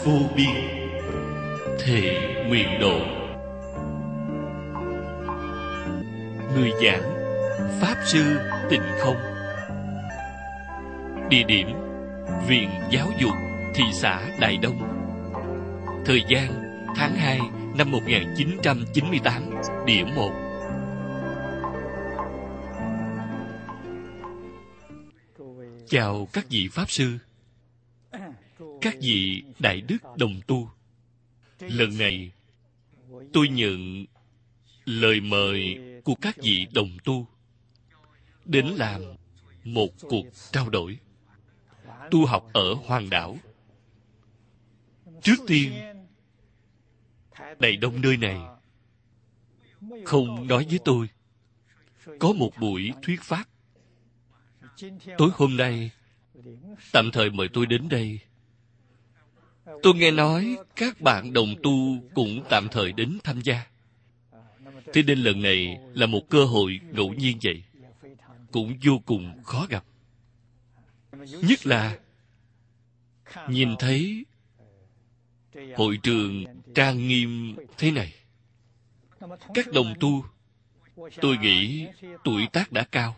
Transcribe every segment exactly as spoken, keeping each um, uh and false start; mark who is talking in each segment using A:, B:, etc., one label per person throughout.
A: vô biên, thệ nguyện độ. Người giảng Pháp Sư Tịnh Không. Địa điểm Viện Giáo dục thị xã Đài Đông. Thời gian tháng hai năm một nghìn chín trăm chín mươi tám, điểm một. Chào các vị Pháp Sư, các vị Đại Đức đồng tu. Lần này tôi nhận lời mời của các vị đồng tu đến làm một cuộc trao đổi tu học ở Hoàng Đảo. Trước tiên, Đài Đông nơi này không nói với tôi có một buổi thuyết pháp. Tối hôm nay tạm thời mời tôi đến đây. Tôi nghe nói các bạn đồng tu cũng tạm thời đến tham gia. Thế nên lần này là một cơ hội ngẫu nhiên vậy, cũng vô cùng khó gặp. Nhất là nhìn thấy hội trường trang nghiêm thế này. Các đồng tu, tôi nghĩ tuổi tác đã cao,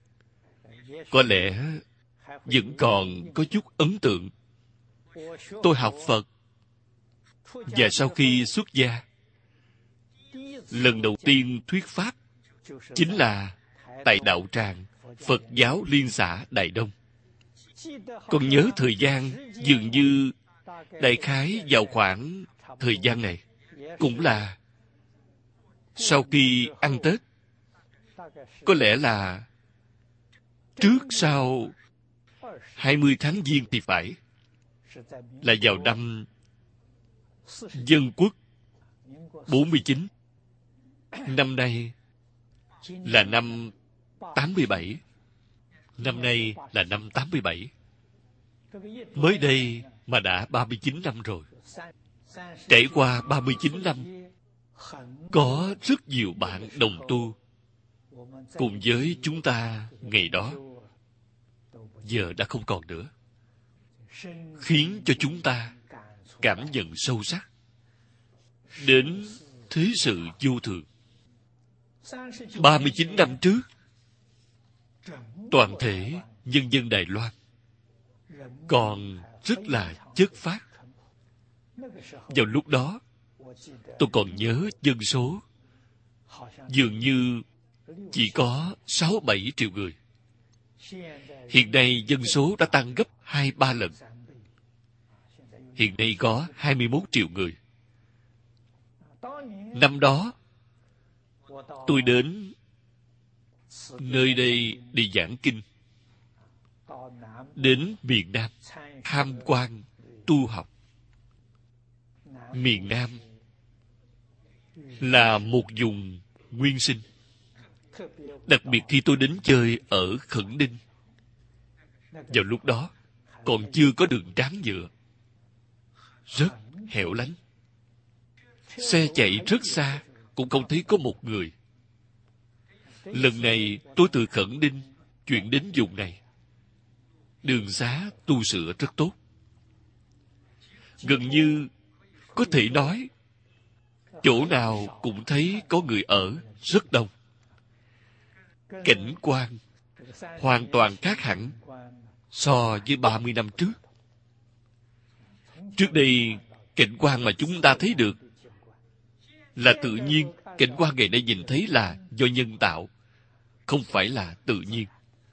A: có lẽ vẫn còn có chút ấn tượng. Tôi học Phật, và sau khi xuất gia, lần đầu tiên thuyết pháp chính là tại đạo tràng Phật giáo Liên xã Đài Đông. Còn nhớ thời gian dường như đại khái vào khoảng thời gian này, cũng là sau khi ăn Tết, có lẽ là trước sau hai mươi tháng Giêng thì phải, là vào năm Dân Quốc bốn mươi chín. Năm nay là năm tám mươi bảy. Năm nay là năm tám mươi bảy. Mới đây mà đã ba mươi chín năm rồi. Trải qua ba mươi chín năm, có rất nhiều bạn đồng tu cùng với chúng ta ngày đó, giờ đã không còn nữa, khiến cho chúng ta cảm nhận sâu sắc đến thế sự vô thường. ba mươi chín năm trước, toàn thể nhân dân Đài Loan còn rất là chất phác. Vào lúc đó, tôi còn nhớ dân số dường như chỉ có sáu bảy triệu người. Hiện nay dân số đã tăng gấp hai ba lần. Hiện nay có hai mươi mốt triệu người. Năm đó, tôi đến nơi đây đi giảng kinh, đến miền Nam tham quan tu học. Miền Nam là một vùng nguyên sinh. Đặc biệt khi tôi đến chơi ở Khẩn Ninh, vào lúc đó còn chưa có đường tráng nhựa, rất hẻo lánh. Xe chạy rất xa cũng không thấy có một người. Lần này tôi từ Khẩn Ninh chuyển đến vùng này, đường xá tu sửa rất tốt. Gần như có thể nói chỗ nào cũng thấy có người ở, rất đông. Cảnh quan hoàn toàn khác hẳn so với ba mươi năm trước. Trước đây, cảnh quan mà chúng ta thấy được là tự nhiên. Cảnh quan ngày nay nhìn thấy là do nhân tạo, không phải là tự nhiên,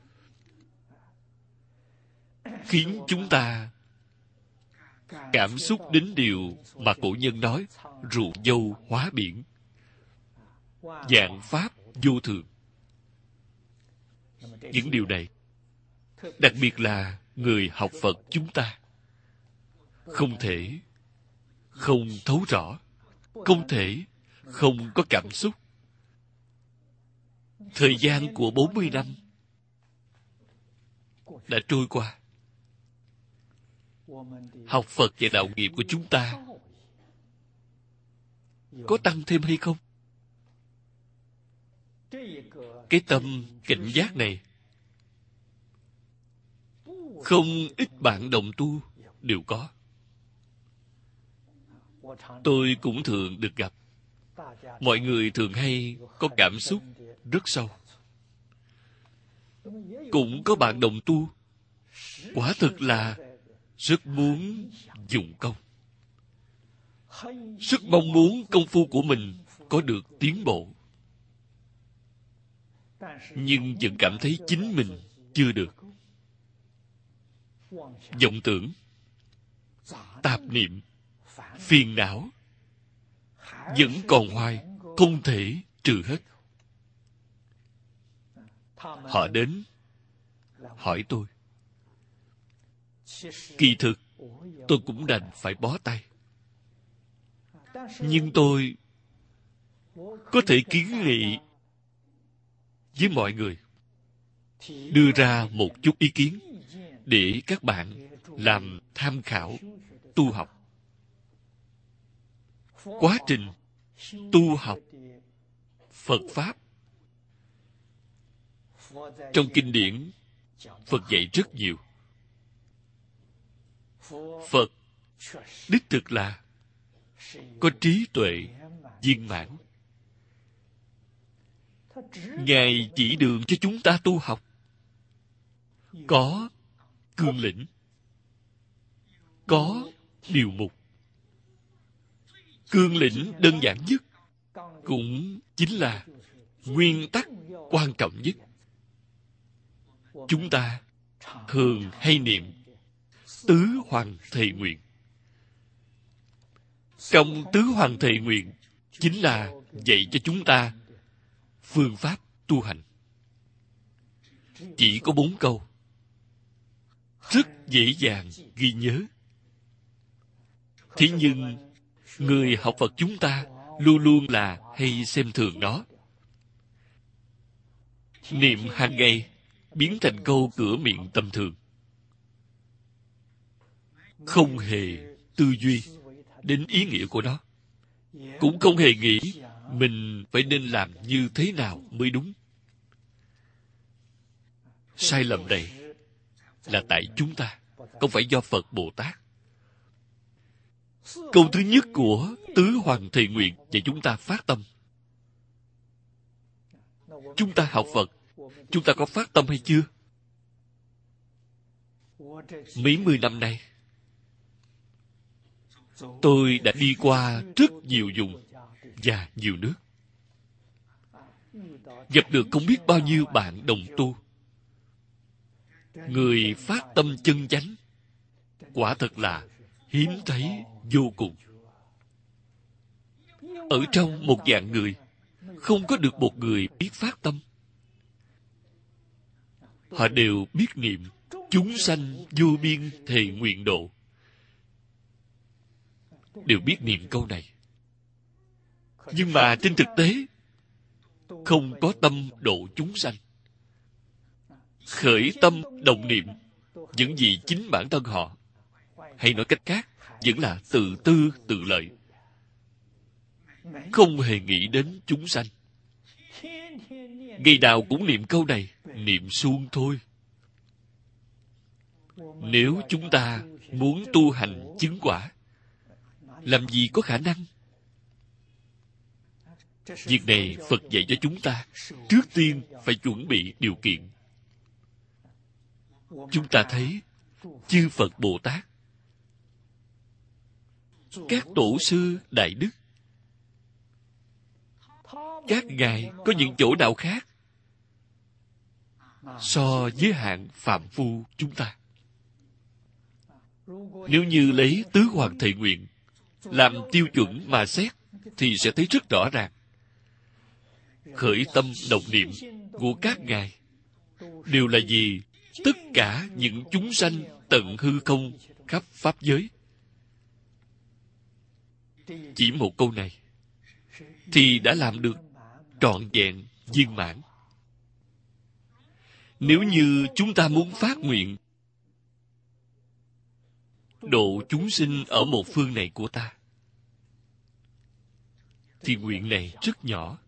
A: khiến chúng ta cảm xúc đến điều mà cổ nhân nói rượu dâu hóa biển, vạn pháp vô thường. Những điều này, đặc biệt là người học Phật chúng ta, không thể không thấu rõ, không thể không có cảm xúc. Thời gian của bốn mươi năm đã trôi qua. Học Phật và đạo nghiệp của chúng ta có tăng thêm hay không? Cái tâm cảnh giác này, không ít bạn đồng tu đều có. tôi cũng thường được gặp. Mọi người thường hay có cảm xúc rất sâu. Cũng có bạn đồng tu quả thực là rất muốn dụng công, rất mong muốn công phu của mình có được tiến bộ, nhưng vẫn cảm thấy chính mình chưa được. Vọng tưởng, tạp niệm, phiền não vẫn còn hoài, không thể trừ hết. Họ đến hỏi tôi. Kỳ thực tôi cũng đành phải bó tay, nhưng tôi có thể kiến nghị với mọi người, đưa ra một chút ý kiến để các bạn làm tham khảo tu học. Quá trình tu học Phật Pháp, trong kinh điển Phật dạy rất nhiều. Phật đích thực là có trí tuệ viên mãn. Ngài chỉ đường cho chúng ta tu học, có cương lĩnh, có điều mục. Cương lĩnh đơn giản nhất cũng chính là nguyên tắc quan trọng nhất. Chúng ta thường hay niệm tứ hoàng thệ nguyện. Trong tứ hoàng thệ nguyện chính là dạy cho chúng ta phương pháp tu hành. Chỉ có bốn câu, rất dễ dàng ghi nhớ. Thế nhưng người học Phật chúng ta luôn luôn là hay xem thường nó. Niệm hàng ngày biến thành câu cửa miệng tầm thường, không hề tư duy đến ý nghĩa của nó, cũng không hề nghĩ mình phải nên làm như thế nào mới đúng. Sai lầm này là tại chúng ta, không phải do Phật Bồ Tát. Câu thứ nhất của tứ hoàng thệ nguyện dạy chúng ta phát tâm. Chúng ta học Phật, chúng ta có phát tâm hay chưa? Mấy mươi năm nay, tôi đã đi qua rất nhiều vùng và nhiều nước, gặp được không biết bao nhiêu bạn đồng tu. Người phát tâm chân chánh quả thật là hiếm thấy vô cùng. Ở trong một vạn người, không có được một người biết phát tâm. Họ đều biết niệm chúng sanh vô biên thề nguyện độ, đều biết niệm câu này. Nhưng mà trên thực tế không có tâm độ chúng sanh. Khởi tâm đồng niệm những gì chính bản thân họ, hay nói cách khác, vẫn là tự tư tự lợi, không hề nghĩ đến chúng sanh. Ngày nào cũng niệm câu này, niệm suông thôi. Nếu chúng ta muốn tu hành chứng quả, làm gì có khả năng? Việc này Phật dạy cho chúng ta, trước tiên phải chuẩn bị điều kiện. Chúng ta thấy chư Phật Bồ Tát, các tổ sư đại đức, các ngài có những chỗ nào khác so với hạng phàm phu chúng ta? Nếu như lấy tứ hoàng thệ nguyện làm tiêu chuẩn mà xét, thì sẽ thấy rất rõ ràng. Khởi tâm đồng niệm của các ngài đều là gì? Tất cả những chúng sanh tận hư không khắp pháp giới. Chỉ một câu này thì đã làm được trọn vẹn viên mãn. Nếu như chúng ta muốn phát nguyện độ chúng sinh ở một phương này của ta, thì nguyện này rất nhỏ.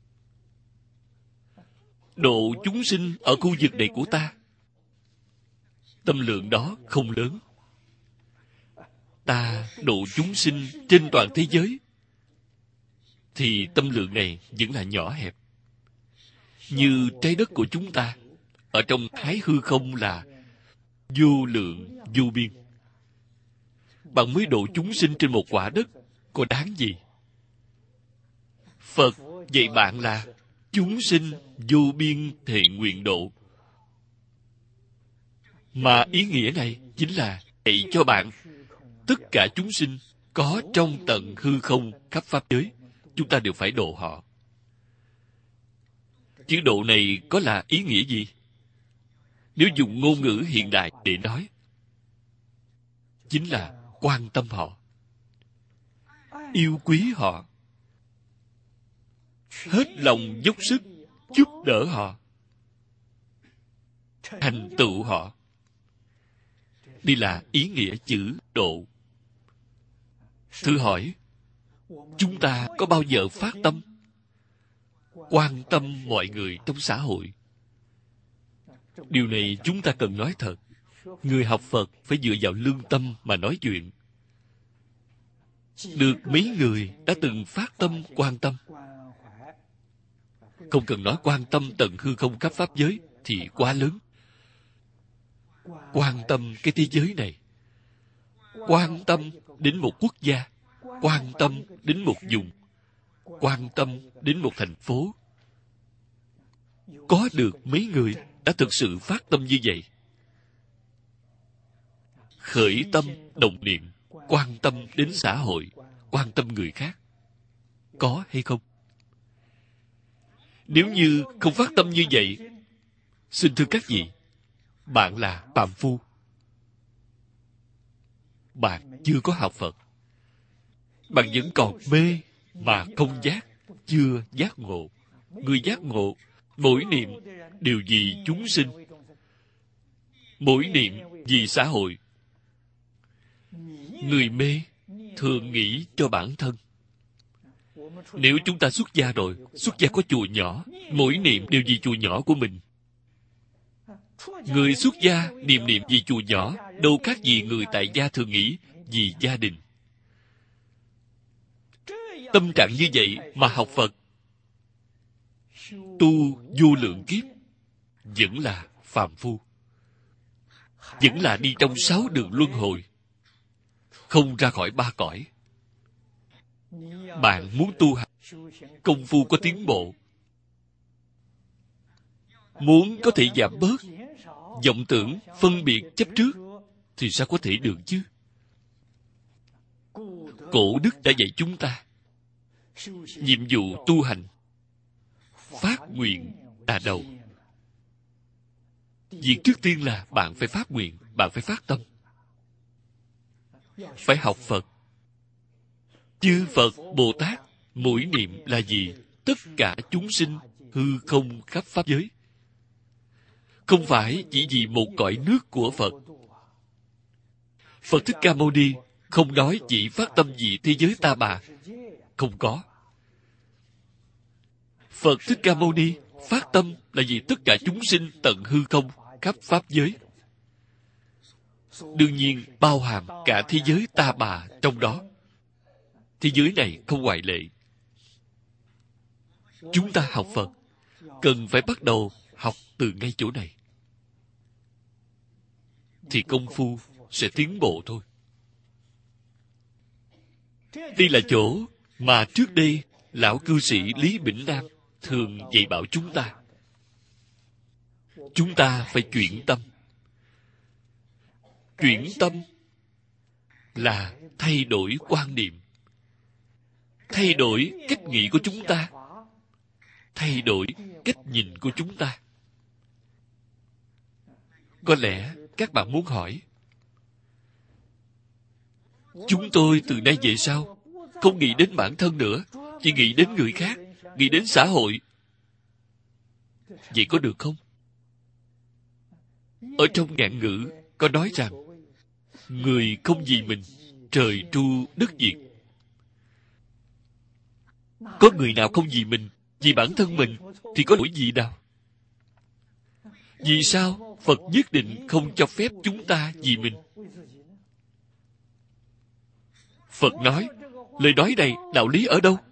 A: Độ chúng sinh ở khu vực này của ta, tâm lượng đó không lớn. ta độ chúng sinh trên toàn thế giới, thì tâm lượng này vẫn là nhỏ hẹp. Như trái đất của chúng ta, ở trong thái hư không là vô lượng, vô biên. Bạn mới độ chúng sinh trên một quả đất, có đáng gì? Phật dạy bạn là chúng sinh vô biên thệ nguyện độ. Mà ý nghĩa này chính là dạy cho bạn tất cả chúng sinh có trong tận hư không khắp pháp giới, chúng ta đều phải độ họ. Chữ độ này có là ý nghĩa gì? Nếu dùng ngôn ngữ hiện đại để nói, chính là quan tâm họ, yêu quý họ, hết lòng dốc sức giúp đỡ họ, thành tựu họ. Đây là ý nghĩa chữ độ. Thử hỏi, chúng ta có bao giờ phát tâm quan tâm mọi người trong xã hội? Điều này chúng ta cần nói thật. Người học Phật phải dựa vào lương tâm mà nói chuyện. Được mấy người đã từng phát tâm quan tâm. Không cần nói quan tâm tận hư không khắp pháp giới thì quá lớn. Quan tâm cái thế giới này, quan tâm đến một quốc gia, quan tâm đến một vùng, quan tâm đến một thành phố. Có được mấy người đã thực sự phát tâm như vậy, khởi tâm đồng niệm, quan tâm đến xã hội, quan tâm người khác, có hay không? Nếu như không phát tâm như vậy, xin thưa các vị, bạn là phàm phu. Bạn chưa có học Phật. Bạn vẫn còn mê mà không giác, chưa giác ngộ. Người giác ngộ, mỗi niệm đều vì chúng sinh, mỗi niệm vì xã hội. Người mê thường nghĩ cho bản thân. Nếu chúng ta xuất gia rồi, xuất gia có chùa nhỏ, mỗi niệm đều vì chùa nhỏ của mình. Người xuất gia niệm niệm vì chùa nhỏ, đâu khác gì người tại gia thường nghĩ vì gia đình. Tâm trạng như vậy mà học Phật, tu vô lượng kiếp, vẫn là phàm phu, vẫn là đi trong sáu đường luân hồi, không ra khỏi ba cõi. Bạn muốn tu hành, công phu có tiến bộ, muốn có thể giảm bớt vọng tưởng, phân biệt, chấp trước, thì sao có thể được chứ? Cổ đức đã dạy chúng ta, nhiệm vụ tu hành, phát nguyện là đầu. Việc trước tiên là bạn phải phát nguyện, bạn phải phát tâm. Phải học Phật. Chư Phật, Bồ Tát, mỗi niệm là gì? Tất cả chúng sinh, hư không khắp pháp giới. Không phải chỉ vì một cõi nước của Phật. Phật Thích Ca Mâu Ni không nói chỉ phát tâm vì thế giới Ta Bà. Không có. Phật Thích Ca Mâu Ni phát tâm là vì tất cả chúng sinh tận hư không khắp pháp giới. Đương nhiên bao hàm cả thế giới Ta Bà trong đó. Thế giới này không ngoại lệ. Chúng ta học Phật cần phải bắt đầu học từ ngay chỗ này, thì công phu sẽ tiến bộ thôi. Đây là chỗ mà trước đây lão cư sĩ Lý Bỉnh Nam thường dạy bảo chúng ta. Chúng ta phải chuyển tâm. Chuyển tâm là thay đổi quan niệm, thay đổi cách nghĩ của chúng ta, thay đổi cách nhìn của chúng ta. Có lẽ các bạn muốn hỏi, chúng tôi từ nay về sau không nghĩ đến bản thân nữa, chỉ nghĩ đến người khác, nghĩ đến xã hội. Vậy có được không? Ở trong ngạn ngữ có nói rằng, người không vì mình, trời tru đất diệt. Có người nào không vì mình, vì bản thân mình, thì có lỗi gì nào? Vì sao Phật nhất định không cho phép chúng ta vì mình? Phật nói, lời nói này đạo lý ở đâu?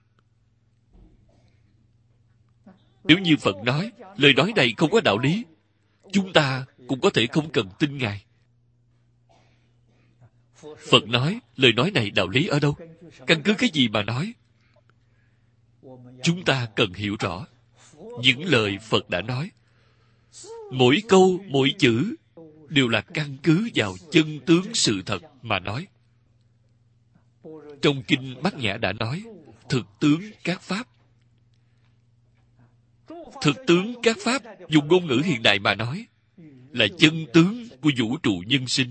A: Nếu như Phật nói, lời nói này không có đạo lý, chúng ta cũng có thể không cần tin Ngài. Phật nói, lời nói này đạo lý ở đâu? Căn cứ cái gì mà nói? Chúng ta cần hiểu rõ. Những lời Phật đã nói, mỗi câu, mỗi chữ đều là căn cứ vào chân tướng sự thật mà nói. Trong Kinh Bát Nhã đã nói, thực tướng các pháp. Thực tướng các pháp, dùng ngôn ngữ hiện đại mà nói, là chân tướng của vũ trụ nhân sinh.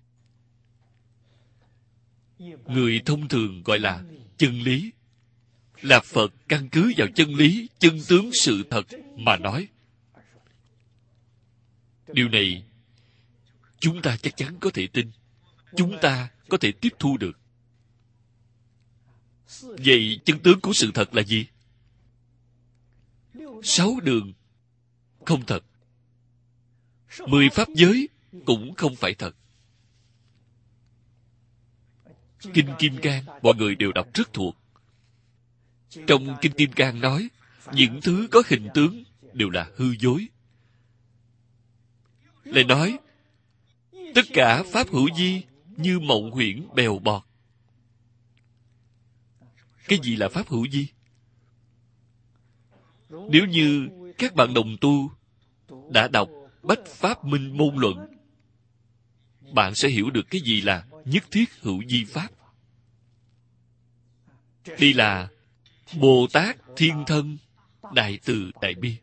A: Người thông thường gọi là chân lý. Là Phật căn cứ vào chân lý, chân tướng sự thật mà nói. Điều này chúng ta chắc chắn có thể tin. Chúng ta có thể tiếp thu được. Vậy chân tướng của sự thật là gì? Sáu đường không thật. Mười pháp giới cũng không phải thật. Kinh Kim Cang mọi người đều đọc rất thuộc. Trong Kinh Kim Cang nói, những thứ có hình tướng đều là hư dối. Lại nói, tất cả pháp hữu vi như mộng huyễn bèo bọt. Cái gì là pháp hữu vi? Nếu như các bạn đồng tu đã đọc Bách Pháp Minh Môn Luận, bạn sẽ hiểu được cái gì là nhất thiết hữu vi pháp. Đây là Bồ Tát Thiên Thân Đại Từ Đại Bi.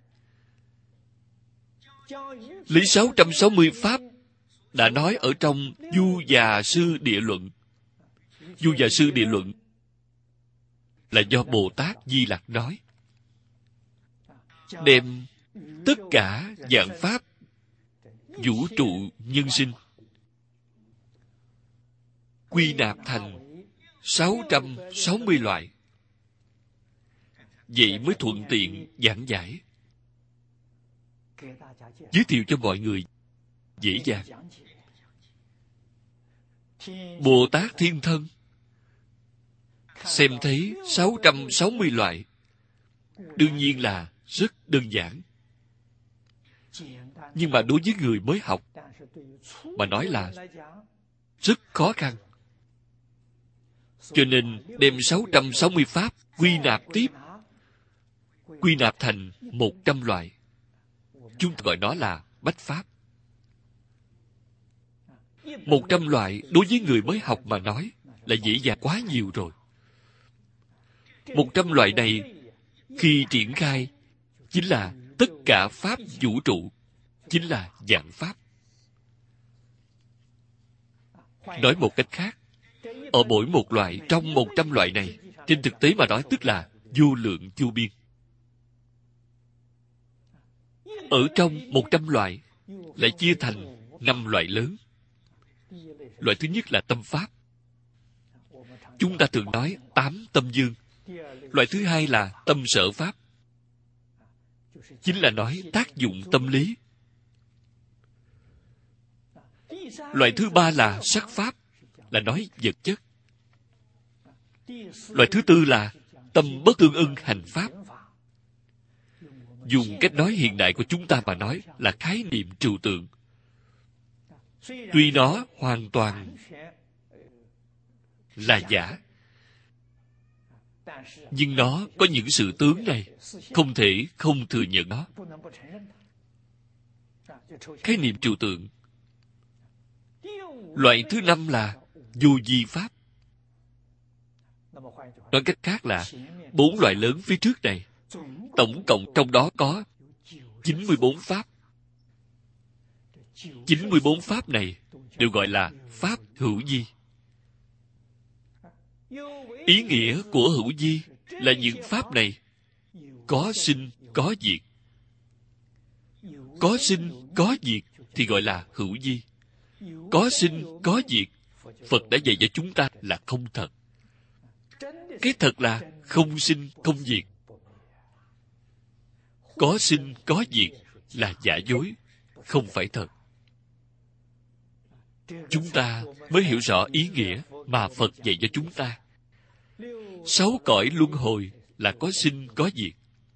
A: Lý sáu trăm sáu mươi pháp đã nói ở trong Du Già Sư Địa Luận. Du Già Sư Địa Luận là do Bồ Tát Di Lặc nói. Đem tất cả dạng pháp vũ trụ nhân sinh quy nạp thành sáu trăm sáu mươi loại. Vậy mới thuận tiện giảng giải, giới thiệu cho mọi người dễ dàng. Bồ Tát Thiên Thân xem thấy sáu trăm sáu mươi loại, đương nhiên là rất đơn giản. Nhưng mà đối với người mới học mà nói là rất khó khăn. Cho nên đem sáu trăm sáu mươi pháp quy nạp tiếp, quy nạp thành một trăm loại. Chúng ta gọi nó là bách pháp. Một trăm loại đối với người mới học mà nói là dễ dàng quá nhiều rồi. Một trăm loại này khi triển khai chính là tất cả pháp vũ trụ, chính là vạn pháp. Nói một cách khác, ở mỗi một loại trong một trăm loại này, trên thực tế mà nói tức là vô lượng vô biên. Ở trong một trăm loại lại chia thành năm loại lớn. Loại thứ nhất là tâm pháp. Chúng ta thường nói tám tâm dương. Loại thứ hai là tâm sở pháp. Chính là nói tác dụng tâm lý. Loại thứ ba là sắc pháp, là nói vật chất. Loại thứ tư là tâm bất tương ưng hành pháp. Dùng cách nói hiện đại của chúng ta mà nói là khái niệm trừu tượng. Tuy nó hoàn toàn là giả, nhưng nó có những sự tướng này, không thể không thừa nhận nó. Khái niệm trừu tượng. Loại thứ năm là vô vi pháp. Nói cách khác là bốn loại lớn phía trước này, tổng cộng trong đó có chín mươi bốn pháp. chín mươi bốn pháp này đều gọi là pháp hữu vi. Ý nghĩa của hữu vi là những pháp này có sinh, có diệt. Có sinh, có diệt thì gọi là hữu vi. Có sinh, có diệt, Phật đã dạy cho chúng ta là không thật. Cái thật là không sinh, không diệt. Có sinh, có diệt là giả dối, không phải thật. chúng ta mới hiểu rõ ý nghĩa mà Phật dạy cho chúng ta. Sáu cõi luân hồi là có sinh có diệt.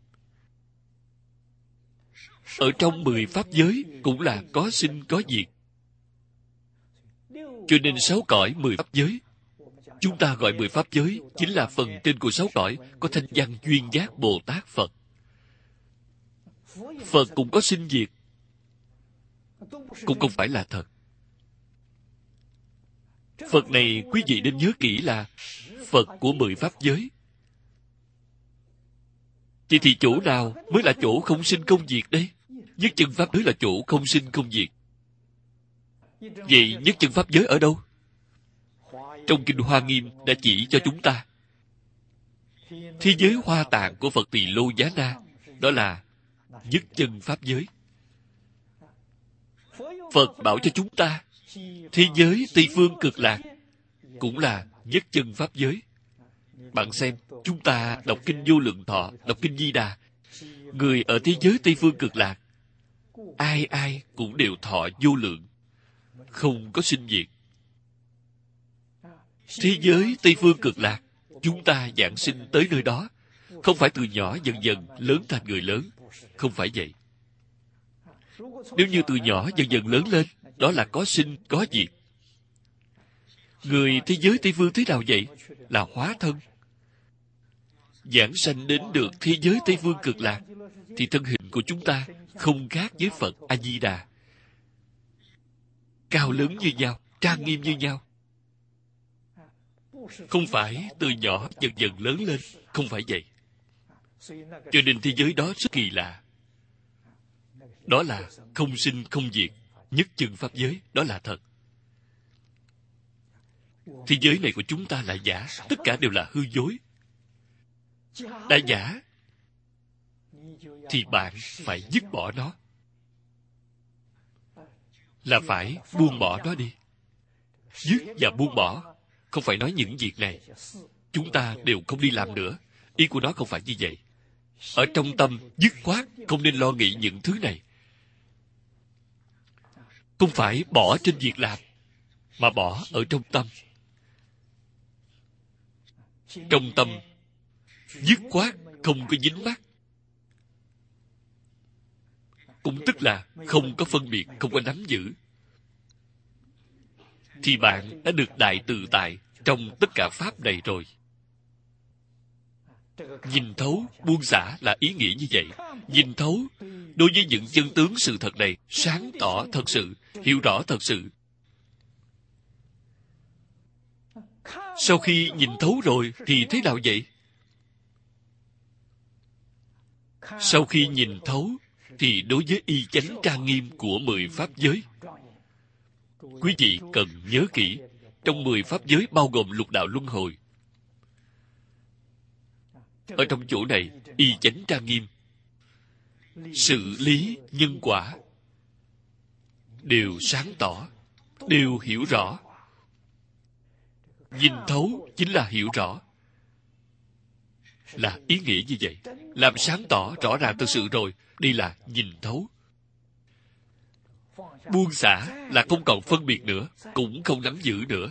A: Ở trong mười pháp giới cũng là có sinh có diệt. Cho nên sáu cõi mười pháp giới, chúng ta gọi mười pháp giới chính là phần trên của sáu cõi có thanh văn duyên giác Bồ Tát Phật. Phật cũng có sinh diệt, cũng không phải là thật. Phật này quý vị nên nhớ kỹ là Phật của mười pháp giới. Vậy thì chỗ nào mới là chỗ không sinh không diệt đây? Nhất chân pháp giới là chỗ không sinh không diệt. Vậy nhất chân pháp giới ở đâu? Trong Kinh Hoa Nghiêm đã chỉ cho chúng ta. Thế giới Hoa Tạng của Phật Tỳ Lô Giá Na, đó là nhất chân pháp giới. Phật bảo cho chúng ta, thế giới Tây Phương Cực Lạc cũng là nhất chân pháp giới. Bạn xem, chúng ta đọc Kinh Vô Lượng Thọ, đọc Kinh Di Đà, người ở thế giới Tây Phương Cực Lạc, ai ai cũng đều thọ vô lượng, không có sinh diệt. Thế giới Tây Phương Cực Lạc, chúng ta giảng sinh tới nơi đó, không phải từ nhỏ dần dần lớn thành người lớn, không phải vậy. Nếu như từ nhỏ dần dần lớn lên, đó là có sinh có diệt. Người thế giới Tây Phương thế nào vậy? Là hóa thân. Giảng sanh đến được thế giới Tây Phương Cực Lạc, thì thân hình của chúng ta không khác với Phật A-di-đà. Cao lớn như nhau, trang nghiêm như nhau. Không phải từ nhỏ dần dần lớn lên, không phải vậy. Cho nên thế giới đó rất kỳ lạ. Đó là không sinh không diệt, nhất chân pháp giới, đó là thật. Thế giới này của chúng ta là giả, tất cả đều là hư dối. Đã giả, thì bạn phải dứt bỏ nó. Là phải buông bỏ nó đi. Dứt và buông bỏ, không phải nói những việc này chúng ta đều không đi làm nữa. Ý của nó không phải như vậy. Ở trong tâm, dứt khoát, không nên lo nghĩ những thứ này. Không phải bỏ trên việc làm, mà bỏ ở trong tâm. Trong tâm, dứt khoát, không có dính mắc. Cũng tức là không có phân biệt, không có nắm giữ. Thì bạn đã được đại tự tại trong tất cả pháp này rồi. Nhìn thấu, buông xả là ý nghĩa như vậy. Nhìn thấu, đối với những chân tướng sự thật này, sáng tỏ thật sự, hiểu rõ thật sự. Sau khi nhìn thấu rồi, thì thế nào vậy? Sau khi nhìn thấu, thì đối với y chánh trang nghiêm của mười pháp giới, quý vị cần nhớ kỹ, trong mười pháp giới bao gồm lục đạo luân hồi. Ở trong chỗ này, y chánh trang nghiêm, sự lý nhân quả đều sáng tỏ, đều hiểu rõ. Nhìn thấu chính là hiểu rõ, là ý nghĩa như vậy. Làm sáng tỏ rõ ràng thực sự rồi, đây là nhìn thấu. Buông xả là không còn phân biệt nữa, cũng không nắm giữ nữa.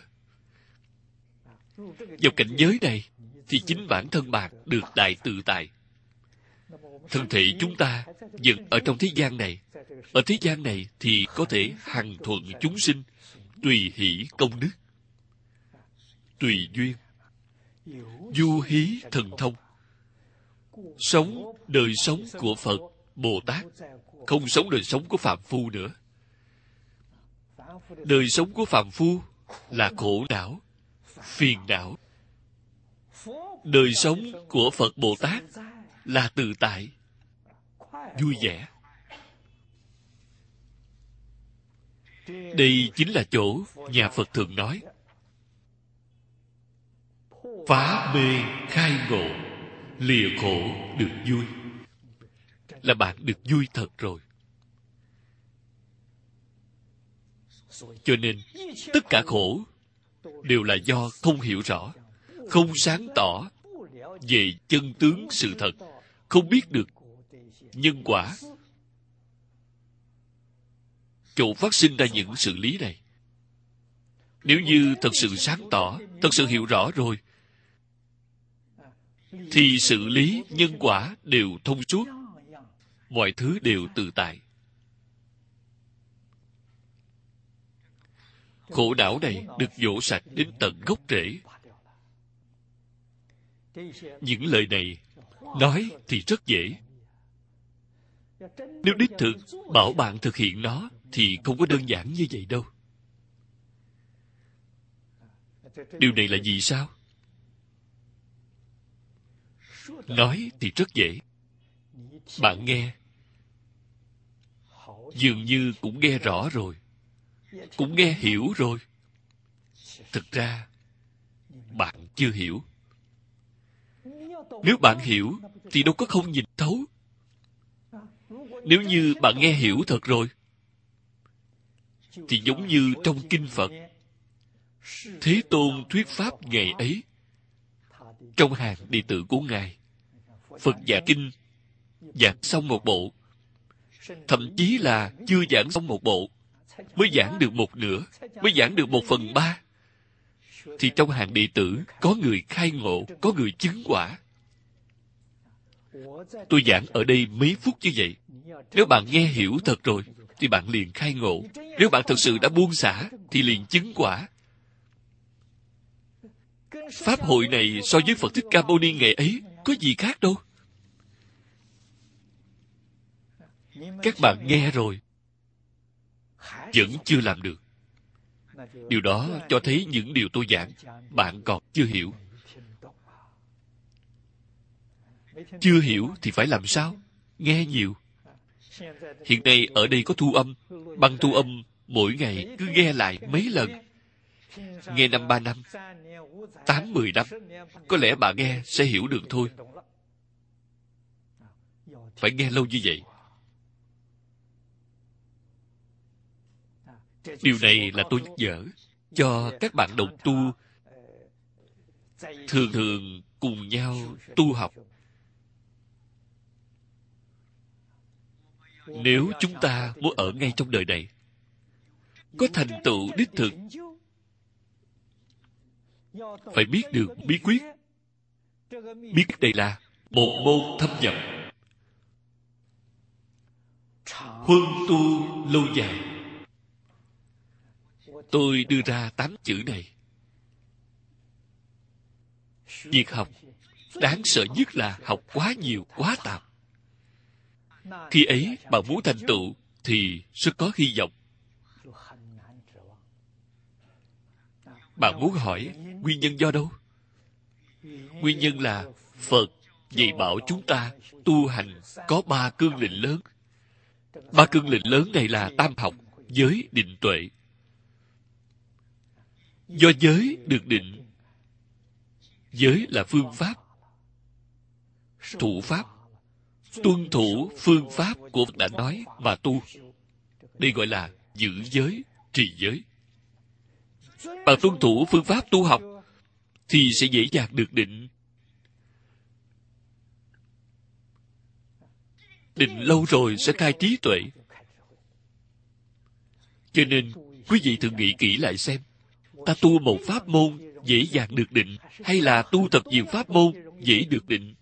A: Vào cảnh giới này, thì chính bản thân bạn được đại tự tại. Thân thể chúng ta vẫn ở trong thế gian này. Ở thế gian này thì có thể hằng thuận chúng sinh, tùy hỷ công đức, tùy duyên, du hí thần thông. Sống đời sống của Phật, Bồ Tát, không sống đời sống của phàm phu nữa. Đời sống của phàm phu là khổ não, phiền não. Đời sống của Phật Bồ Tát là tự tại, vui vẻ. Đây chính là chỗ nhà Phật thường nói phá mê khai ngộ, lìa khổ được vui. Là bạn được vui thật rồi. Cho nên tất cả khổ đều là do không hiểu rõ, không sáng tỏ về chân tướng sự thật, không biết được nhân quả, chỗ phát sinh ra những sự lý này. Nếu như thật sự sáng tỏ, thật sự hiểu rõ rồi, thì xử lý nhân quả đều thông suốt, mọi thứ đều tự tại. Khổ não này được nhổ sạch đến tận gốc rễ. Những lời này nói thì rất dễ. Nếu đích thực bảo bạn thực hiện nó thì không có đơn giản như vậy đâu. Điều này là gì sao? Nói thì rất dễ. Bạn nghe dường như cũng nghe rõ rồi, cũng nghe hiểu rồi. Thực ra bạn chưa hiểu. Nếu bạn hiểu thì đâu có không nhìn thấu. Nếu như bạn nghe hiểu thật rồi thì giống như trong kinh Phật, Thế Tôn thuyết pháp ngày ấy, trong hàng đệ tử của Ngài, Phật giảng kinh giảng xong một bộ, thậm chí là chưa giảng xong một bộ, mới giảng được một nửa, mới giảng được một phần ba, thì trong hàng đệ tử có người khai ngộ, có người chứng quả. Tôi giảng ở đây mấy phút như vậy, nếu bạn nghe hiểu thật rồi thì bạn liền khai ngộ. Nếu bạn thật sự đã buông xả thì liền chứng quả. Pháp hội này so với Phật Thích Ca Mâu Ni ngày ấy có gì khác đâu. Các bạn nghe rồi vẫn chưa làm được. Điều đó cho thấy những điều tôi giảng bạn còn chưa hiểu. Chưa hiểu thì phải làm sao? Nghe nhiều. Hiện nay ở đây có thu âm. Băng thu âm mỗi ngày cứ nghe lại mấy lần. Nghe năm ba năm, tám mười năm, có lẽ bạn nghe sẽ hiểu được thôi. Phải nghe lâu như vậy. Điều này là tôi nhắc nhở cho các bạn đồng tu thường thường cùng nhau tu học. Nếu chúng ta muốn ở ngay trong đời này, có thành tựu đích thực, phải biết được bí quyết. Bí quyết đây là một môn thâm nhập, huân tu lâu dài. Tôi đưa ra tám chữ này. Việc học đáng sợ nhất là học quá nhiều, quá tạp. Khi ấy bạn muốn thành tựu thì rất có hy vọng. Bạn muốn hỏi nguyên nhân do đâu? Nguyên nhân là Phật dạy bảo chúng ta tu hành có ba cương lĩnh lớn. Ba cương lĩnh lớn này là tam học, giới, định, tuệ. Do giới được định, giới là phương pháp, thủ pháp, tuân thủ phương pháp của Phật đã nói mà tu. Đây gọi là giữ giới, trì giới. Bạn tuân thủ phương pháp tu học thì sẽ dễ dàng được định. Định lâu rồi sẽ khai trí tuệ. Cho nên quý vị thử nghĩ kỹ lại xem, ta tu một pháp môn dễ dàng được định, hay là tu thật nhiều pháp môn dễ được định?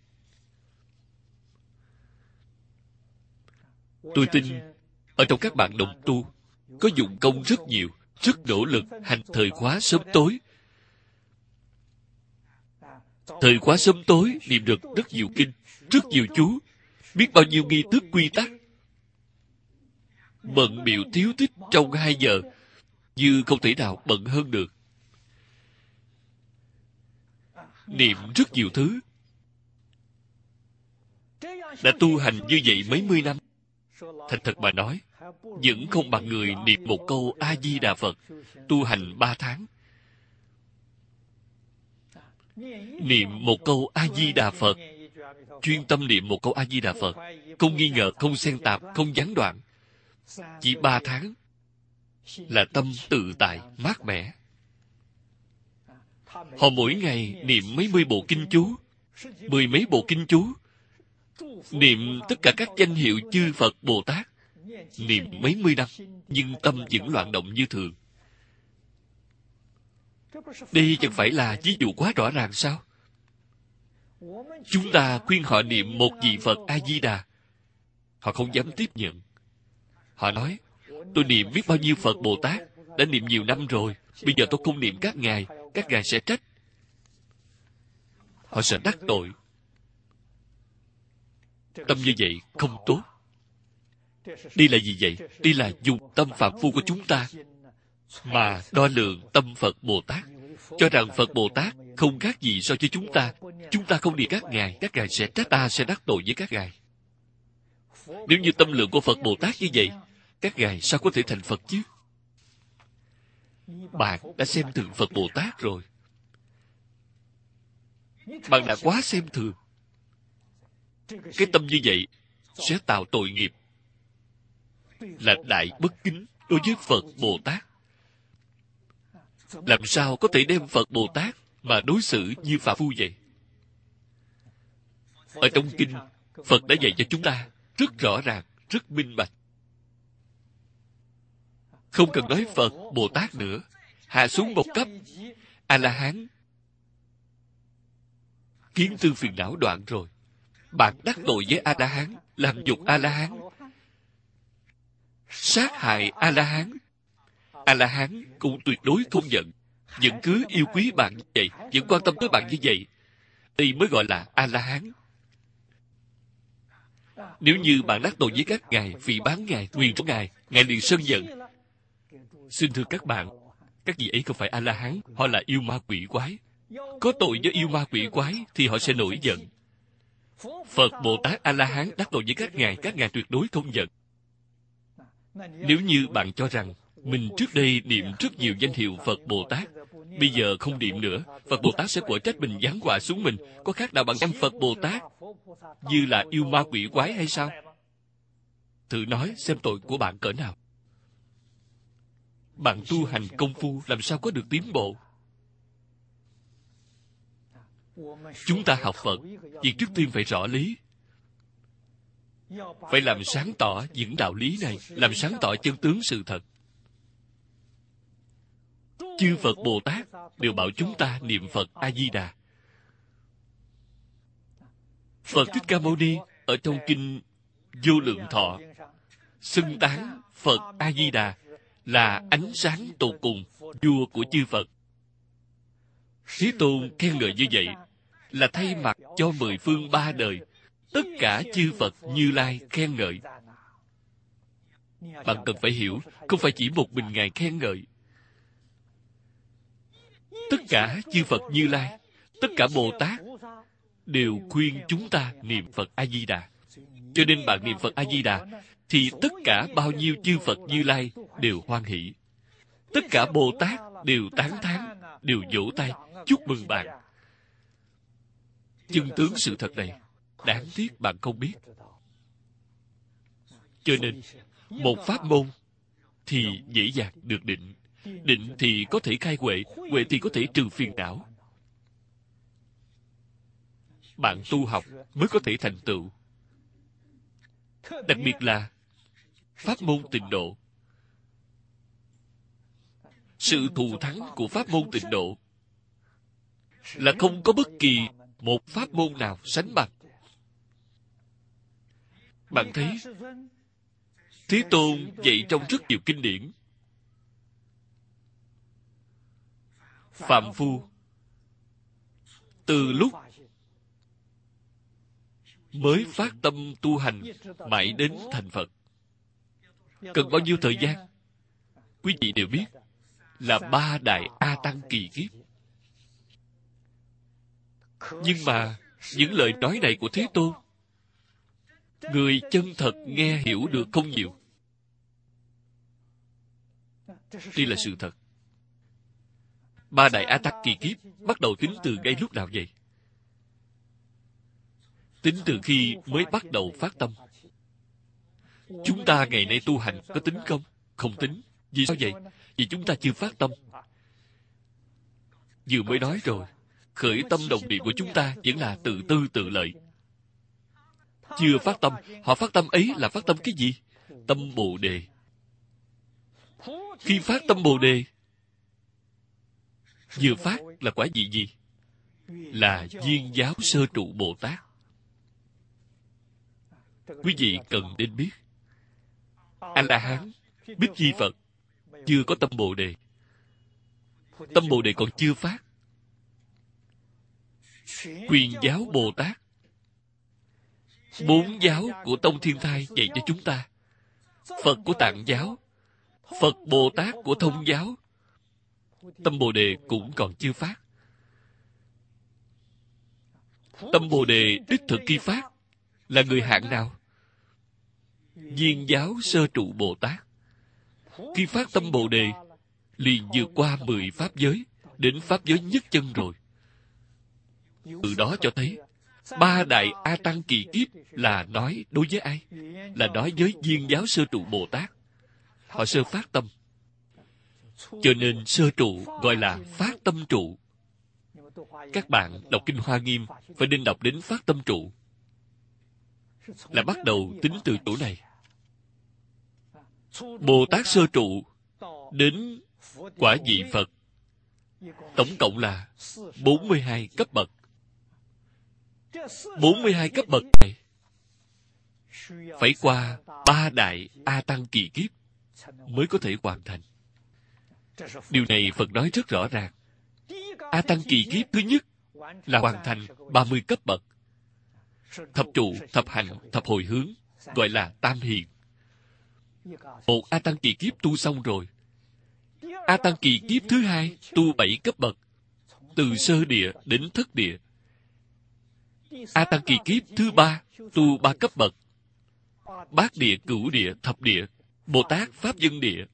A: Tôi tin ở trong các bạn đồng tu có dụng công rất nhiều, rất nỗ lực hành thời khóa sớm tối. Thời khóa sớm tối niệm được rất nhiều kinh, rất nhiều chú, biết bao nhiêu nghi thức quy tắc. Bận bịu thiếu tích trong hai giờ, như không thể nào bận hơn được. Niệm rất nhiều thứ. Đã tu hành như vậy mấy mươi năm, thành thật mà nói, vẫn không bằng người niệm một câu A-di-đà Phật, tu hành ba tháng. Niệm một câu A-di-đà Phật, chuyên tâm niệm một câu A-di-đà Phật, không nghi ngờ, không xen tạp, không gián đoạn. Chỉ ba tháng là tâm tự tại, mát mẻ. Họ mỗi ngày niệm mấy mươi bộ kinh chú, mười mấy bộ kinh chú, niệm tất cả các danh hiệu chư Phật Bồ Tát, niệm mấy mươi năm, nhưng tâm vẫn loạn động như thường. Đây chẳng phải là ví dụ quá rõ ràng sao? Chúng ta khuyên họ niệm một vị Phật A-di-đà, họ không dám tiếp nhận. Họ nói, tôi niệm biết bao nhiêu Phật Bồ Tát, đã niệm nhiều năm rồi, bây giờ tôi không niệm các ngài, các ngài sẽ trách. Họ sợ đắc tội. Tâm như vậy không tốt. Đây là gì vậy? Đây là dùng tâm phàm phu của chúng ta mà đo lường tâm Phật Bồ Tát, cho rằng Phật Bồ Tát không khác gì so với chúng ta. Chúng ta không niệm các ngài, các ngài sẽ trách, ta sẽ đắc tội với các ngài. Nếu như tâm lượng của Phật Bồ Tát như vậy, các ngài sao có thể thành Phật chứ? Bạn đã xem thường Phật Bồ Tát rồi. Bạn đã quá xem thường. Cái tâm như vậy sẽ tạo tội nghiệp, là đại bất kính đối với Phật Bồ Tát. Làm sao có thể đem Phật Bồ Tát mà đối xử như phàm phu vậy? Ở trong kinh, Phật đã dạy cho chúng ta rất rõ ràng, rất minh bạch. Không cần nói Phật Bồ Tát nữa, hạ xuống một cấp, A-la-hán, kiến tư phiền não đoạn rồi. Bạn đắc tội với A-la-hán, làm nhục A-la-hán, sát hại A-la-hán, A-la-hán cũng tuyệt đối không giận, vẫn cứ yêu quý bạn như vậy, vẫn quan tâm tới bạn như vậy. Đây mới gọi là A-la-hán. Nếu như bạn đắc tội với các ngài, phỉ báng ngài, nguyền rủa ngài, ngài liền sân giận. Xin thưa các bạn, các vị ấy không phải A-la-hán, họ là yêu ma quỷ quái. Có tội với yêu ma quỷ quái thì họ sẽ nổi giận. Phật Bồ Tát A-la-hán đắc tội với các ngài, các ngài tuyệt đối không giận. Nếu như bạn cho rằng mình trước đây niệm rất nhiều danh hiệu Phật Bồ Tát, bây giờ không niệm nữa, Phật Bồ Tát sẽ quở trách mình, giáng họa xuống mình, có khác nào bạn xem Phật Bồ Tát như là yêu ma quỷ quái hay sao? Thử nói xem tội của bạn cỡ nào. Bạn tu hành công phu làm sao có được tiến bộ? Chúng ta học Phật, việc trước tiên phải rõ lý. Phải làm sáng tỏ những đạo lý này, làm sáng tỏ chân tướng sự thật. Chư Phật Bồ Tát đều bảo chúng ta niệm Phật A-di-đà. Phật Thích Ca Mâu Ni ở trong kinh Vô Lượng Thọ xưng tán Phật A-di-đà là ánh sáng tột cùng, vua của chư Phật. Thế Tôn khen ngợi như vậy là thay mặt cho mười phương ba đời, tất cả chư Phật Như Lai khen ngợi. Bạn cần phải hiểu, không phải chỉ một mình Ngài khen ngợi. Tất cả chư Phật Như Lai, tất cả Bồ Tát đều khuyên chúng ta niệm Phật A-di-đà. Cho nên bạn niệm Phật A-di-đà thì tất cả bao nhiêu chư Phật Như Lai đều hoan hỷ. Tất cả Bồ Tát đều tán thán, đều vỗ tay, chúc mừng bạn. Chân tướng sự thật này, đáng tiếc bạn không biết. Cho nên, một pháp môn thì dễ dàng được định. Định thì có thể khai huệ, huệ thì có thể trừ phiền não. Bạn tu học mới có thể thành tựu. Đặc biệt là pháp môn tịnh độ. Sự thù thắng của pháp môn tịnh độ là không có bất kỳ một pháp môn nào sánh bằng. Bạn thấy, Thế Tôn dạy trong rất nhiều kinh điển, phàm phu từ lúc mới phát tâm tu hành mãi đến thành Phật cần bao nhiêu thời gian? Quý vị đều biết là ba đại A Tăng kỳ kiếp. Nhưng mà những lời nói này của Thế Tôn, người chân thật nghe hiểu được không nhiều. Đây là sự thật. Ba đại A Tăng kỳ kiếp bắt đầu tính từ ngay lúc nào vậy? Tính từ khi mới bắt đầu phát tâm. Chúng ta ngày nay tu hành có tính không? Không tính. Vì sao vậy? Vì chúng ta chưa phát tâm. Vừa mới nói rồi, khởi tâm đồng niệm của chúng ta vẫn là tự tư tự lợi. Chưa phát tâm, họ phát tâm ấy là phát tâm cái gì? Tâm Bồ Đề. Khi phát tâm Bồ Đề, Vừa phát là quả vị gì? Là Viên Giáo Sơ Trụ Bồ Tát. Quý vị cần nên biết, A-la-hán, Bích Chi Phật chưa có tâm Bồ Đề. Tâm Bồ Đề còn chưa phát. Quyền giáo Bồ Tát, bốn giáo của Tông Thiên Thai dạy cho chúng ta. Phật của Tạng giáo, Phật Bồ Tát của Thông giáo, tâm Bồ Đề cũng còn chưa phát. Tâm Bồ Đề đích thực khi phát là người hạng nào? Viên Giáo Sơ Trụ Bồ Tát. Khi phát tâm Bồ Đề, liền vượt qua mười pháp giới, đến pháp giới nhất chân rồi. Từ đó cho thấy, ba đại A Tăng kỳ kiếp là nói đối với ai? Là nói với Viên Giáo Sơ Trụ Bồ Tát. Họ sơ phát tâm. Cho nên sơ trụ gọi là phát tâm trụ. Các bạn đọc Kinh Hoa Nghiêm phải nên đọc đến phát tâm trụ. Là bắt đầu tính từ chỗ này. Bồ Tát sơ trụ đến quả vị Phật, tổng cộng là bốn mươi hai cấp bậc. bốn mươi hai cấp bậc này phải qua ba đại A Tăng kỳ kiếp mới có thể hoàn thành. Điều này Phật nói rất rõ ràng. A Tăng kỳ kiếp thứ nhất là hoàn thành ba mươi cấp bậc. Thập trụ, thập hành, thập hồi hướng, gọi là tam hiền. Một A Tăng kỳ kiếp tu xong rồi. A Tăng kỳ kiếp thứ hai tu bảy cấp bậc, từ sơ địa đến thất địa. A Tăng kỳ kiếp thứ ba tu ba cấp bậc, bát địa, cửu địa, thập địa, Bồ Tát Pháp Dân địa.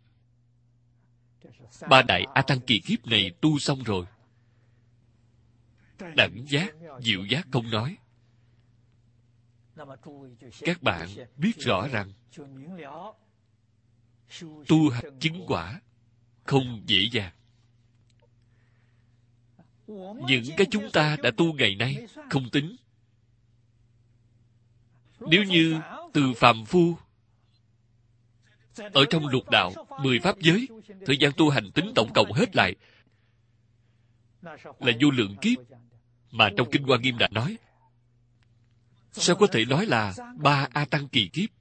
A: Ba đại A Tăng kỳ kiếp này tu xong rồi. Đẳng giác, diệu giác không nói. Các bạn biết rõ rằng tu hành chứng quả không dễ dàng. Những cái chúng ta đã tu ngày nay không tính. Nếu như từ phàm phu ở trong lục đạo, mười pháp giới, thời gian tu hành tính tổng cộng hết lại là vô lượng kiếp, mà trong Kinh Hoa Nghiêm đã nói. Sao có thể nói là ba A Tăng kỳ kiếp?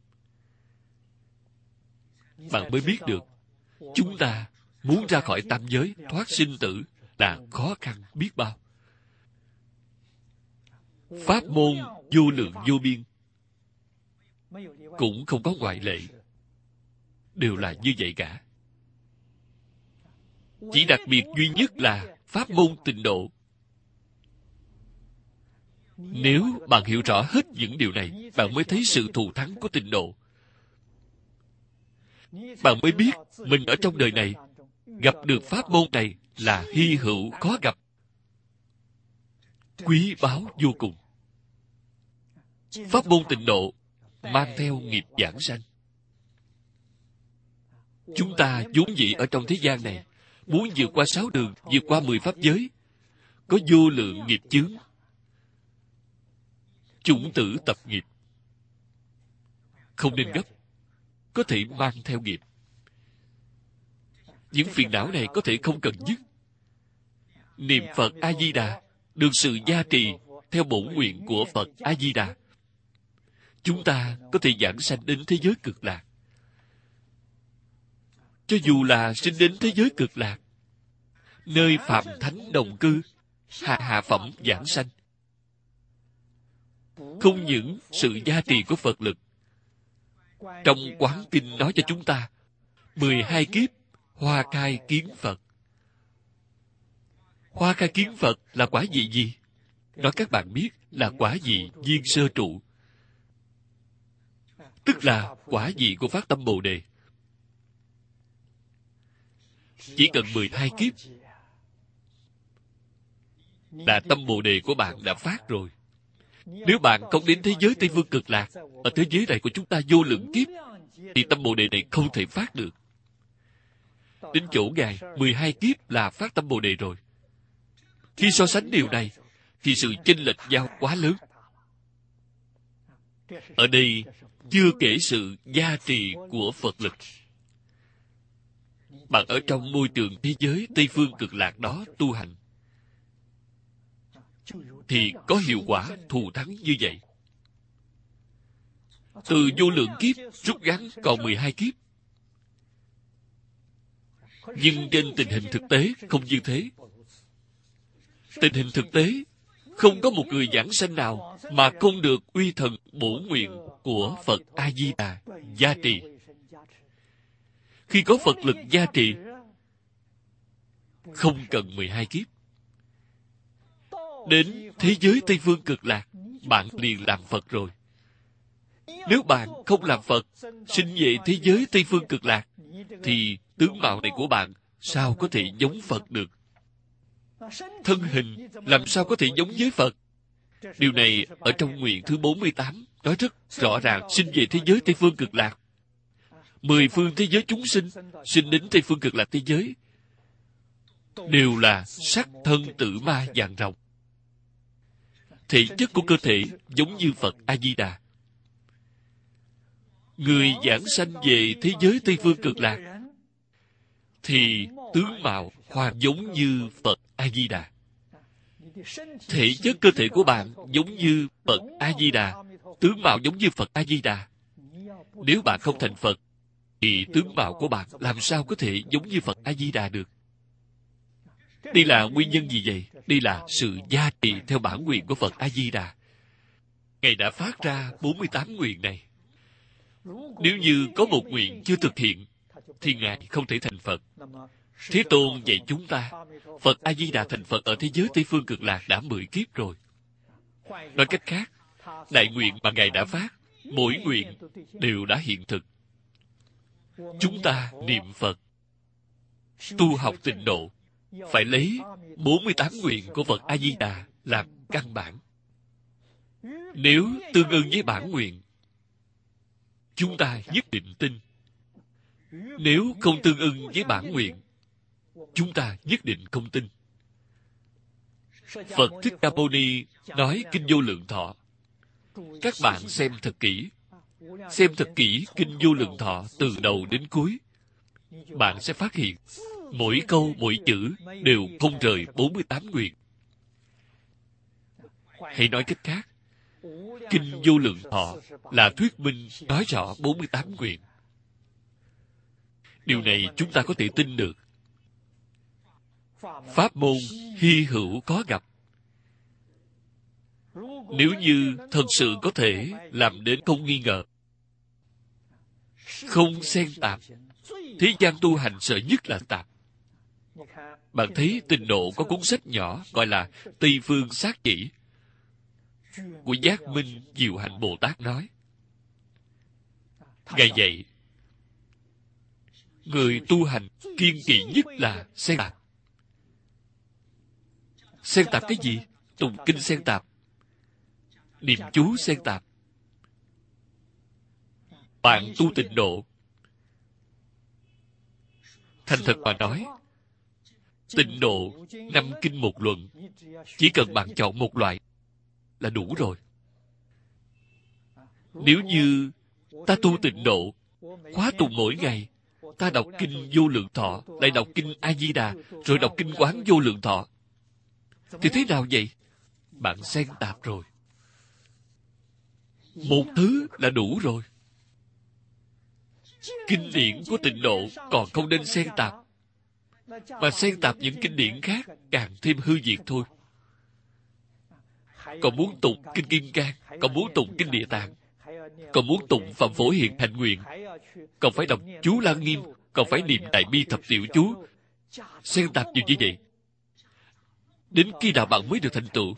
A: Bạn mới biết được, chúng ta muốn ra khỏi tam giới, thoát sinh tử là khó khăn biết bao. Pháp môn vô lượng vô biên, cũng không có ngoại lệ, đều là như vậy cả. Chỉ đặc biệt duy nhất là pháp môn tịnh độ. Nếu bạn hiểu rõ hết những điều này, bạn mới thấy sự thù thắng của tịnh độ. Bạn mới biết mình ở trong đời này gặp được pháp môn này là hy hữu khó gặp, quý báu vô cùng. Pháp môn tịnh độ mang theo nghiệp giảng sanh. Chúng ta vốn dĩ ở trong thế gian này, muốn vượt qua sáu đường, vượt qua mười pháp giới, có vô lượng nghiệp chướng, chủng tử tập nghiệp. Không nên gấp, có thể mang theo nghiệp. Những phiền não này có thể không cần dứt. Niệm Phật A-di-đà được sự gia trì theo bổn nguyện của Phật A-di-đà. Chúng ta có thể giảng sanh đến thế giới cực lạc. Cho dù là sinh đến thế giới cực lạc, nơi phạm thánh đồng cư, hạ hạ phẩm giảng sanh, không những sự gia trì của Phật lực. Trong Quán Kinh nói cho chúng ta, mười hai kiếp hoa khai kiến Phật. Hoa khai kiến Phật là quả vị gì? Nói các bạn biết là quả vị viên sơ trụ, tức là quả vị của phát tâm Bồ Đề. Chỉ cần mười hai kiếp là tâm Bồ Đề của bạn đã phát rồi. Nếu bạn không đến thế giới Tây Phương Cực Lạc, ở thế giới này của chúng ta vô lượng kiếp, thì tâm Bồ Đề này không thể phát được. Đến chỗ Ngài, mười hai kiếp là phát tâm Bồ Đề rồi. Khi so sánh điều này, thì sự chênh lệch nhau quá lớn. Ở đây chưa kể sự gia trì của Phật lực. bạn ở trong môi trường thế giới Tây Phương Cực Lạc đó tu hành, thì có hiệu quả thù thắng như vậy. Từ vô lượng kiếp rút ngắn còn mười hai kiếp. Nhưng trên tình hình thực tế không như thế. Tình hình thực tế, không có một người giảng sanh nào mà không được uy thần bổ nguyện của Phật A-di-đà gia trì. Khi có Phật lực gia trì, không cần mười hai kiếp. Đến thế giới Tây Phương Cực Lạc, bạn liền làm Phật rồi. Nếu bạn không làm Phật, sinh về thế giới Tây Phương Cực Lạc, thì tướng mạo này của bạn sao có thể giống Phật được? Thân hình làm sao có thể giống với Phật? Điều này ở trong nguyện thứ bốn mươi tám nói rất rõ ràng. Sinh về thế giới Tây Phương Cực Lạc, mười phương thế giới chúng sinh sinh đến Tây Phương Cực Lạc thế giới đều là sắc thân tử ma vàng rồng. Thể chất của cơ thể giống như Phật A-di-đà. Người giảng sanh về thế giới Tây Phương Cực Lạc thì tướng mạo hoàn giống như Phật A-di-đà. Thể chất cơ thể của bạn giống như Phật A-di-đà, tướng mạo giống như Phật A-di-đà. Nếu bạn không thành Phật, thì tướng mạo của bạn làm sao có thể giống như Phật A-di-đà được? Đây là nguyên nhân gì vậy? Đây là sự gia trì theo bản nguyện của Phật A-di-đà. Ngài đã phát ra bốn mươi tám nguyện này. Nếu như có một nguyện chưa thực hiện, thì Ngài không thể thành Phật. Thế Tôn dạy chúng ta, Phật A-di-đà thành Phật ở thế giới Tây Phương Cực Lạc đã mười kiếp rồi. Nói cách khác, đại nguyện mà Ngài đã phát, mỗi nguyện đều đã hiện thực. Chúng ta niệm Phật, tu học tịnh độ, phải lấy bốn mươi tám nguyện của Phật A-di-đà làm căn bản. Nếu tương ưng với bản nguyện, chúng ta nhất định tin. Nếu không tương ưng với bản nguyện, chúng ta nhất định không tin. Phật Thích Ca Mâu Ni nói Kinh Vô Lượng Thọ. Các bạn xem thật kỹ. Xem thật kỹ Kinh Vô Lượng Thọ từ đầu đến cuối. Bạn sẽ phát hiện mỗi câu, mỗi chữ đều không rời bốn mươi tám nguyện. Hãy nói cách khác, Kinh Vô Lượng Thọ là thuyết minh nói rõ bốn mươi tám nguyện. Điều này chúng ta có thể tin được. Pháp môn hy hữu có gặp. Nếu như thật sự có thể làm đến không nghi ngờ, không xen tạp, thế gian tu hành sợ nhất là tạp. Bạn thấy Tịnh Độ có cuốn sách nhỏ gọi là Tây Phương Sát Chỉ của Giác Minh Diệu Hạnh Bồ Tát nói. Ngài dạy, người tu hành kiên kỵ nhất là xen tạp. Xen tạp cái gì? Tụng kinh xen tạp, niệm chú xen tạp. Bạn tu Tịnh Độ, thành thật mà nói, Tịnh Độ năm kinh một luận, chỉ cần bạn chọn một loại là đủ rồi. Nếu như ta tu Tịnh Độ, khóa tụng mỗi ngày, ta đọc Kinh Vô Lượng Thọ, lại đọc Kinh A-di-đà, rồi đọc Kinh Quán Vô Lượng Thọ, thì thế nào vậy? Bạn xen tạp rồi. Một thứ là đủ rồi. Kinh điển của Tịnh Độ còn không nên xen tạp, mà xen tạp những kinh điển khác càng thêm hư diệt thôi. Còn muốn tụng Kinh Kim Cang, còn muốn tụng Kinh Địa Tạng, còn muốn tụng Phạm Phổ Hiền Hành Nguyện, còn phải đọc chú Lăng Nghiêm, còn phải niệm Đại Bi Thập Tiểu Chú. Xen tạp nhiều như vậy, đến khi nào bạn mới được thành tựu?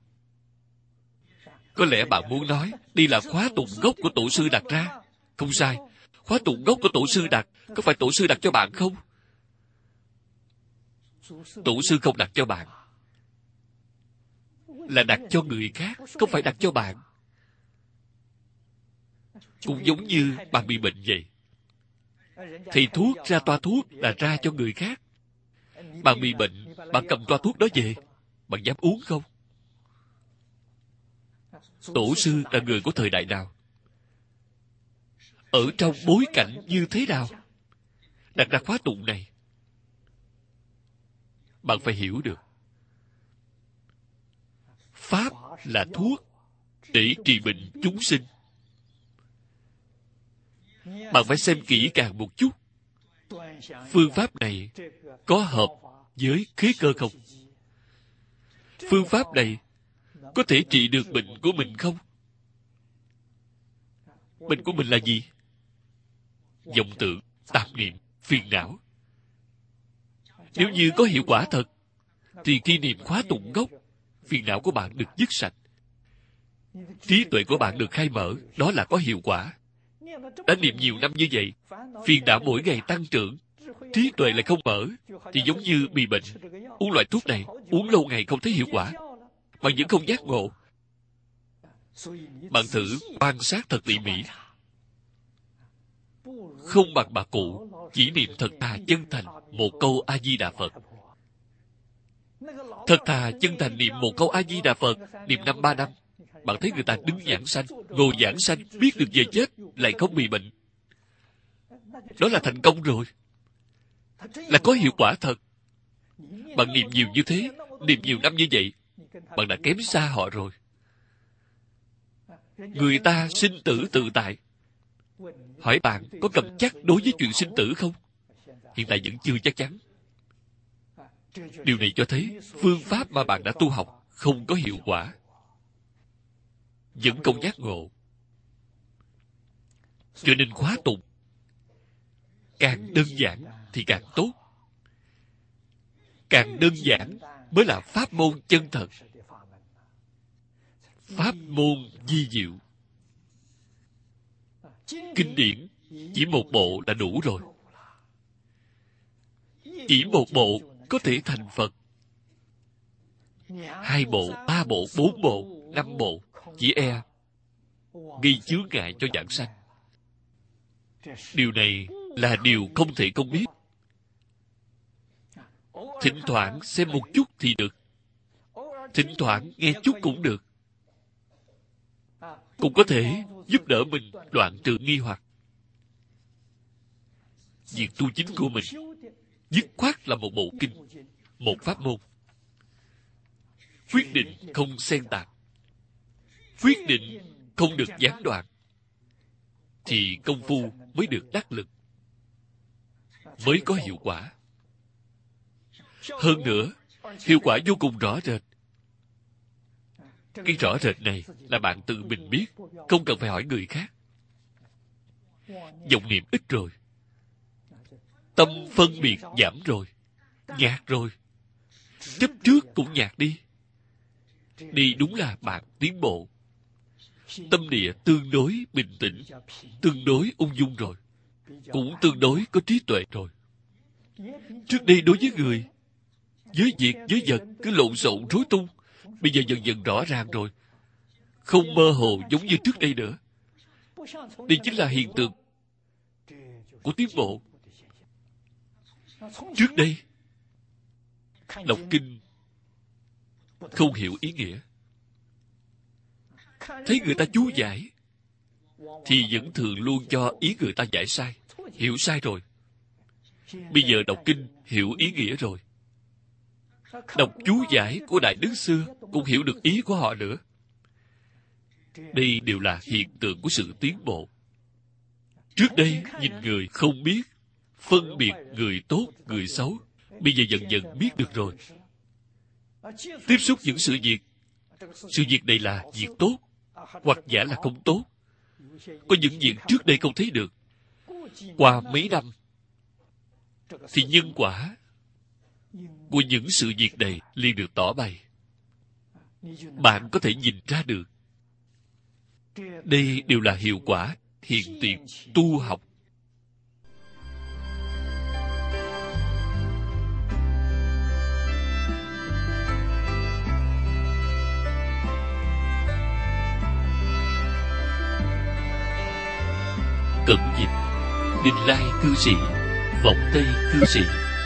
A: Có lẽ bạn muốn nói, đây là khóa tụng gốc của tổ sư đặt ra. Không sai. Khóa tụng gốc của tổ sư đặt, có phải tổ sư đặt cho bạn không? Tổ sư không đặt cho bạn, là đặt cho người khác, không phải đặt cho bạn. Cũng giống như bạn bị bệnh vậy. Thì thuốc ra toa thuốc là ra cho người khác. Bạn bị bệnh, bạn cầm toa thuốc đó về, bạn dám uống không? Tổ sư là người của thời đại nào? Ở trong bối cảnh như thế nào? đặt ra khóa tụng này, bạn phải hiểu được. Pháp là thuốc để trị bệnh chúng sinh. Bạn phải xem kỹ càng một chút. Phương pháp này có hợp với khí cơ không? Phương pháp này có thể trị được bệnh của mình không? Bệnh của mình là gì? Vọng tưởng, tạp niệm, phiền não. Nếu như có hiệu quả thật, thì khi niệm khóa tụng gốc, phiền não của bạn được dứt sạch. Trí tuệ của bạn được khai mở, đó là có hiệu quả. Đã niệm nhiều năm như vậy, phiền não mỗi ngày tăng trưởng, trí tuệ lại không mở, thì giống như bị bệnh. Uống loại thuốc này, uống lâu ngày không thấy hiệu quả. Bạn vẫn không giác ngộ. Bạn thử quan sát thật tỉ mỉ. Không bằng bà cụ chỉ niệm thật thà chân thành một câu A Di Đà Phật. Thật thà chân thành niệm một câu A Di Đà Phật, niệm năm ba năm, bạn thấy người ta đứng giảng sanh, ngồi giảng sanh, biết được về chết, lại không bị bệnh. Đó là thành công rồi, là có hiệu quả thật. Bạn niệm nhiều như thế, niệm nhiều năm như vậy, bạn đã kém xa họ rồi. Người ta sinh tử tự tại. Hỏi bạn có cầm chắc đối với chuyện sinh tử không? Hiện tại vẫn chưa chắc chắn. Điều này cho thấy phương pháp mà bạn đã tu học không có hiệu quả, vẫn không giác ngộ. Cho nên khóa tụng càng đơn giản thì càng tốt. Càng đơn giản mới là pháp môn chân thật, pháp môn vi diệu. Kinh điển chỉ một bộ đã đủ rồi. Chỉ một bộ có thể thành Phật. Hai bộ, ba bộ, bốn bộ, năm bộ chỉ e gây chướng ngại cho giảng sanh. Điều này là điều không thể không biết. Thỉnh thoảng xem một chút thì được, thỉnh thoảng nghe chút cũng được, cũng có thể giúp đỡ mình đoạn trừ nghi hoặc. Việc tu chính của mình dứt khoát là một bộ kinh, một pháp môn. Quyết định không xen tạp, quyết định không được gián đoạn, thì công phu mới được đắc lực, mới có hiệu quả. Hơn nữa, hiệu quả vô cùng rõ rệt. Cái rõ rệt này là bạn tự mình biết, không cần phải hỏi người khác. Vọng niệm ít rồi, tâm phân biệt giảm rồi, nhạt rồi, chấp trước cũng nhạt đi. Đi đúng là bạn tiến bộ. Tâm địa tương đối bình tĩnh, tương đối ung dung rồi, cũng tương đối có trí tuệ rồi. Trước đây đối với người, với việc, với vật cứ lộn xộn rối tung, bây giờ dần dần rõ ràng rồi, không mơ hồ giống như trước đây nữa. Đây chính là hiện tượng của tiến bộ. Trước đây đọc kinh không hiểu ý nghĩa, thấy người ta chú giải thì vẫn thường luôn cho ý người ta giải sai, hiểu sai rồi. Bây giờ đọc kinh hiểu ý nghĩa rồi, đọc chú giải của đại đức xưa cũng hiểu được ý của họ nữa. Đây đều là hiện tượng của sự tiến bộ. Trước đây nhìn người không biết phân biệt người tốt, người xấu, bây giờ dần dần biết được rồi. Tiếp xúc những sự việc, sự việc này là việc tốt, hoặc giả là không tốt. Có những việc trước đây không thấy được, qua mấy năm thì nhân quả của những sự việc này liền được tỏ bày. Bạn có thể nhìn ra được. Đây đều là hiệu quả hiện tiền tu học. Cẩn dịch Đinh Lai cư sĩ, Vọng Tây cư sĩ.